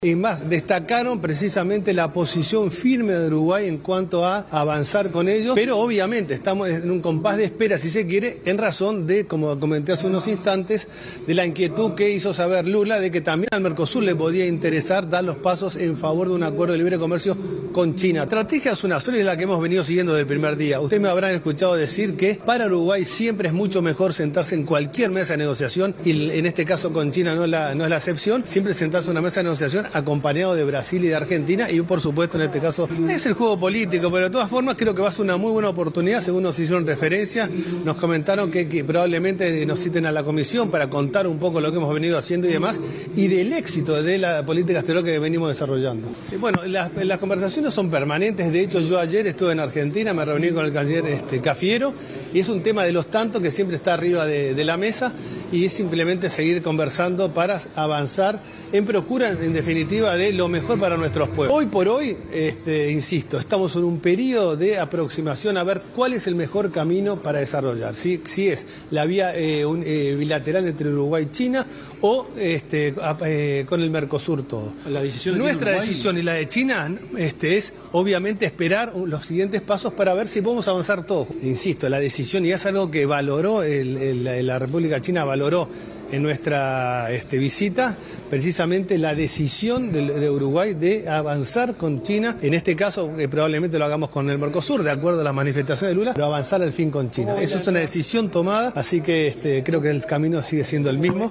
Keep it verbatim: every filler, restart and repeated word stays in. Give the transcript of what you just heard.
Y más, destacaron precisamente la posición firme de Uruguay en cuanto a avanzar con ellos, pero obviamente estamos en un compás de espera, si se quiere, en razón de, como comenté hace unos instantes, de la inquietud que hizo saber Lula de que también al Mercosur le podía interesar dar los pasos en favor de un acuerdo de libre comercio con China. La estrategia es una sola y es la que hemos venido siguiendo desde el primer día. Ustedes me habrán escuchado decir que para Uruguay siempre es mucho mejor sentarse en cualquier mesa de negociación, y en este caso con China no es la, no es la excepción, siempre sentarse en una mesa de negociación acompañado de Brasil y de Argentina, y por supuesto en este caso es el juego político, pero de todas formas creo que va a ser una muy buena oportunidad. Según nos hicieron referencia, nos comentaron que, que probablemente nos citen a la comisión para contar un poco lo que hemos venido haciendo y demás, y del éxito de la política exterior que venimos desarrollando. Sí, bueno, las, las conversaciones son permanentes. De hecho, yo ayer estuve en Argentina, me reuní con el canciller este, Cafiero, y es un tema de los tantos que siempre está arriba de, de la mesa, y es simplemente seguir conversando para avanzar en procura, en definitiva, de lo mejor para nuestros pueblos. Hoy por hoy, este, insisto, estamos en un periodo de aproximación a ver cuál es el mejor camino para desarrollar. Si, si es la vía eh, un, eh, bilateral entre Uruguay y China o este, eh, con el Mercosur todo. La decisión Nuestra Uruguay... decisión y la de China este, es obviamente esperar los siguientes pasos para ver si podemos avanzar todos. Insisto, la decisión, y es algo que valoró el, el, la República China, valoró en nuestra este, visita, precisamente la decisión de, de Uruguay de avanzar con China, en este caso eh, probablemente lo hagamos con el Mercosur, de acuerdo a las manifestaciones de Lula, pero avanzar al fin con China. Eso es una decisión tomada, así que este, creo que el camino sigue siendo el mismo.